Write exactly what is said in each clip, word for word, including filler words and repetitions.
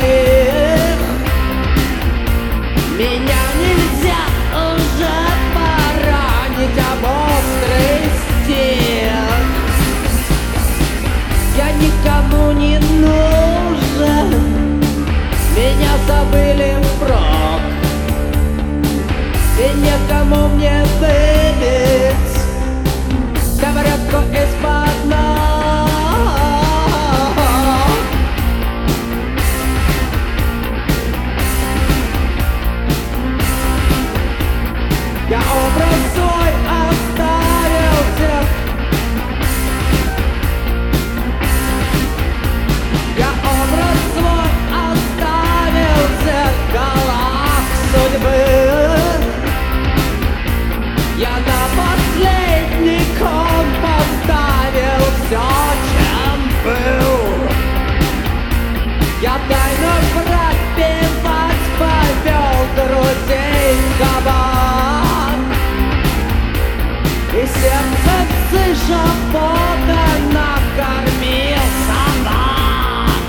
двоих. Меня нельзя уже поранить об острый стен. Я никому не нужен, меня забыли впрок, и некому мне выбить сковородку из-под ног. Я образ свой оставил всех, я образ свой оставил в зеркалах судьбы. Я на последний кон поставил все, чем был. Я тайно пропивать повел друзей в кабак, и сердце сыша Бога накормил собак.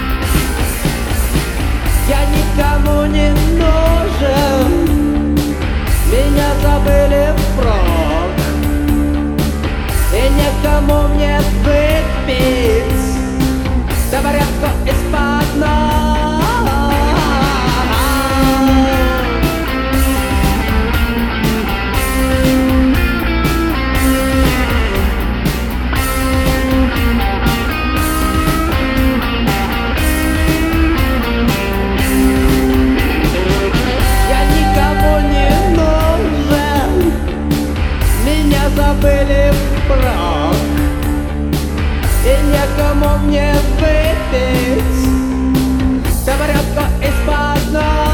Я никому не нужен, меня забыли впрок, и некому мне выпить сковородку из-под ног. Я никому не нужен, меня забыли впрок, и некому мне выпить сковородку из-под ног.